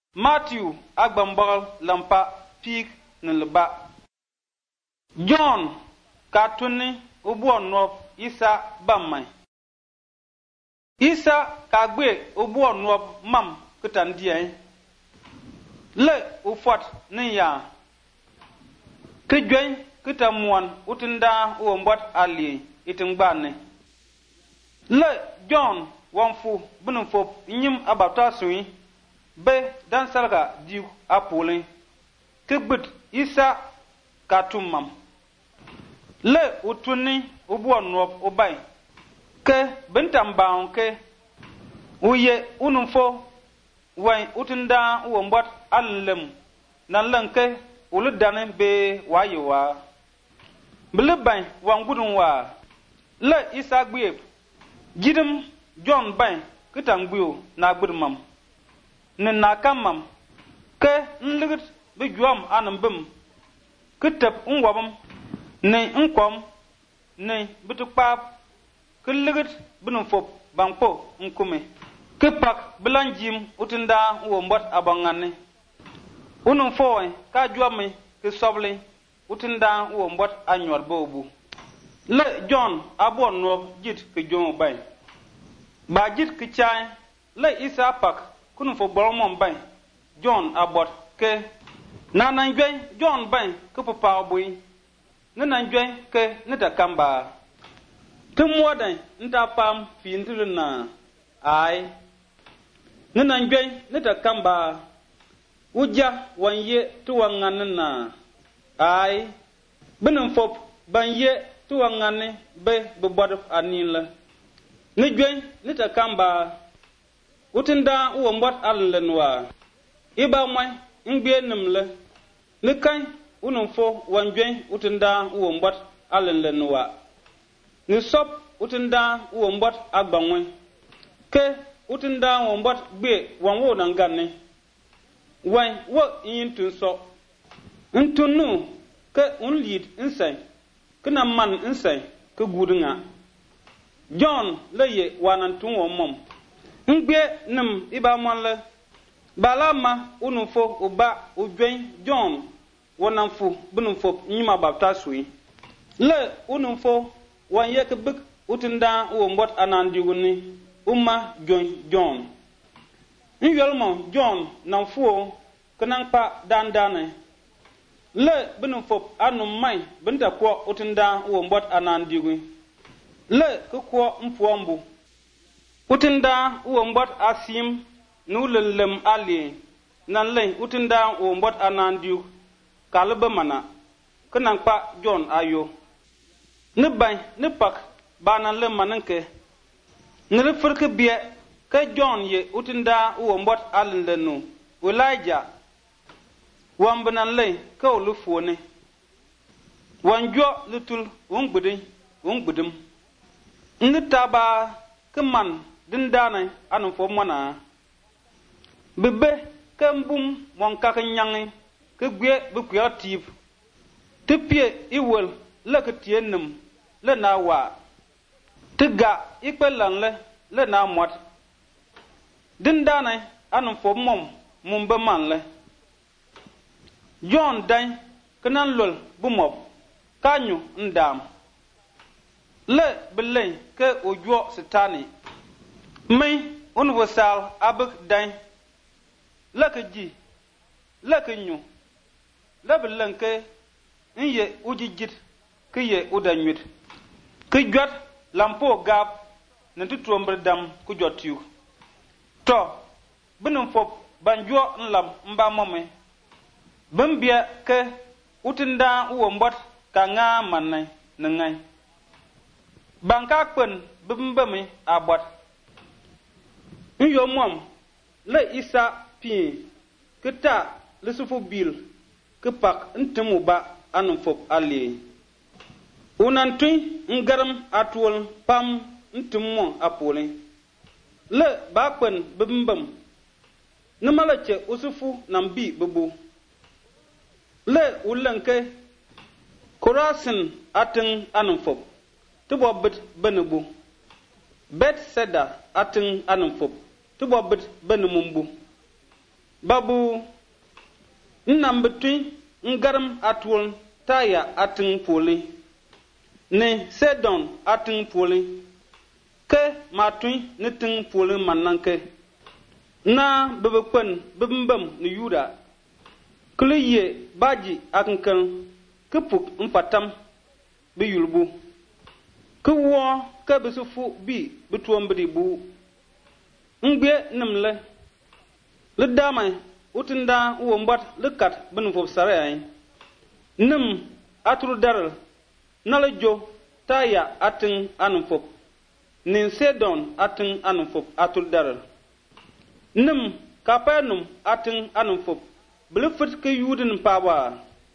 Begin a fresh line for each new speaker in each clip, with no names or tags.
Matthew agbambal lampa pik nilba. John katuni ubuon nop Isa bamai. Isa kagbe ubuon nop mam kutandiye. Le ufot niya. Kijwen kitamuan utinda uombot ali itingbane. Le John wonfu bunufop nyim abata sui be dan salga diu apulin kibit Isa katumam. Le utuni ubuon nop ubay ke bentambaon ke uye unumfo wan utinda uombot allem nan lanke uludane be wayewa blebay wangudun wa le Isa gbe jidim John bay kitangbiu na gbirmam ni na kamam ke nligit bi juam anambim kitap nwabam ni nkom ni bitukpap kiligit binufop bangpo nkume kipak bilanjim utinda wombot abangane unumfoy ka juami kisobli utinda wombot anyor bobu le John abon nob jit ke jomo bay ba jit ke chai le Isa pak kunufo boromon bay John abot ke nanan jwe John bay ke papa boy nanan jwe ke nita kamba tumwadan nta pam findulna ai nanan jwe nita kamba uja wanye tuwanganna ai binum fop banye tuwangane be bobod anila ni jwe nita kamba utinda uombot allenwa iba mai ngbe nimle ni kan unumfo wanjwe utinda uombot allenwa ni sop utinda uombot agbanwe ke utinda uombot gbe wanwo nangane wan wo yintun so ntunu ke unlid insai kana man insai ke gudunga John leye wanantun wo mom ngbe nim iba monle balama unufo uba ujwen John wonanfu bunufo nyima baptasui le unufo wanye ke bik utinda wo mbot anandiwuni umma John nyelmo John nanfuo kanangpa dandane le bunufo anum mai binta ko utinda wo mbot anandiwi le ko mpuombu utinda uombot asim nulelem ali nan le utinda uombot anandiu kalba mana kanangpa John ayo ne bay ne pak banan le mananke ne furke bie ke John ye utinda uombot alendenu Elijah wambanan le ke olufuone wanjo lutul ungbudin nitaba keman dindane anu fo mona bebe kembum mon kakanyangi ke gwe bu kreative tepie iwel le ke tienum le na wa tiga ikpelan le na mot dindane anu fo mumbe man le John dan kenan lol bu mob kanyu ndam le belay ke ojo setani mai universal abuk dan lakaji lakanyu labelan ke inye ujijit ke ye udanwit ke jot lampo gap na tutombre dam ku jotiu to binum fop banjo nlam mba momme bambia ke utinda uombot ka nga manai nangai banka kpen bimbami abot nyomom le Isa pi kita le sufu bil ke pak ntemu ba anum fop ali unantui ngaram atwol pam ntemu apole le ba kpen bimbam namalache usufu nambi bubu le ulanke korasin atin anum fop tubo bit benubu bet seda atin anum fop tubo bit benumumbu babu nnam betui ngaram atwol taya ating poli ne Sedon ating poli ke matui ne ting poli mananke na bebekwen bembem ni Yuda kliye baji akankan kepuk mpatam be yulbu ke wo ke besufu bi betuom bidibu ngbe nimle le damai utinda wo mbat le kat ben fof saray nim atru daral nala jo taya atin anum fop nin Sedon atin anum fop atul daral nim kapanum atin anum fop ble fit ke yudin pawa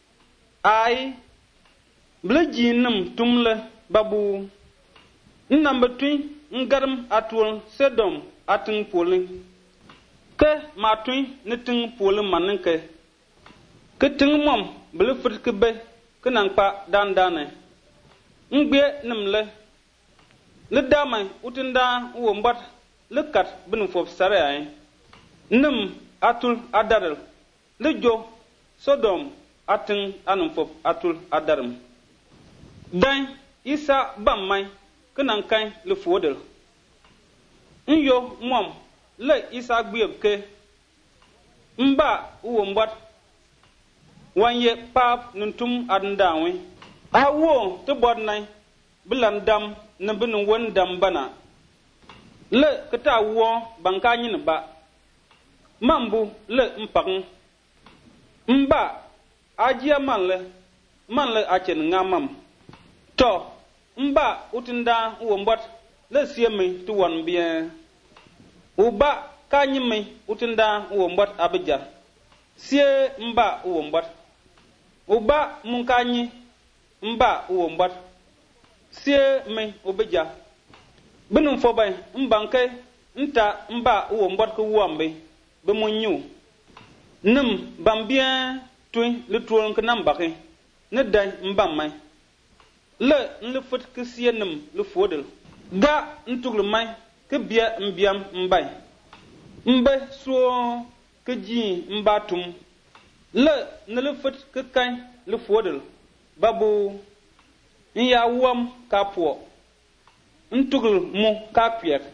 ay ble jinum tumle babu number 2 ngaram atul Sedom atin polin ke matui ne ting polin manenke ke ting mom ble fit ke be ke nang pa dandane ngbe nimle le damai utinda wo mbat le kat bin fof sare ay nim atul adaral le jo Sodom atin anum fof atul adaram dan Isa bammai ke nang kan le fodel nyo mom le Isa gbieb ke mba wo mbat wanye pap nuntum adandawe awo to bodnai bilan dam na bin won dam bana le kata wo banka nyin ba mambu le mpang mba ajia manle achen ngamam to mba utinda wo mbat le siemi to won bien uba kanyimi utinda wo mbat abija sie mba wo mbat uba munkanyi mba wo mbat sie me obija binum fobay mbanke nta mba wo mbat ko wambe be munyu nim bambien twin le tuon ko nambake ne dan mbamay le nle fut ke sie nim le fodel ga ntuglu may ke bia mbiam mbay mbe so ke ji mbatum le ne le fut ke kan le fodel babu ya wam ka po ntugul mu ka kwiet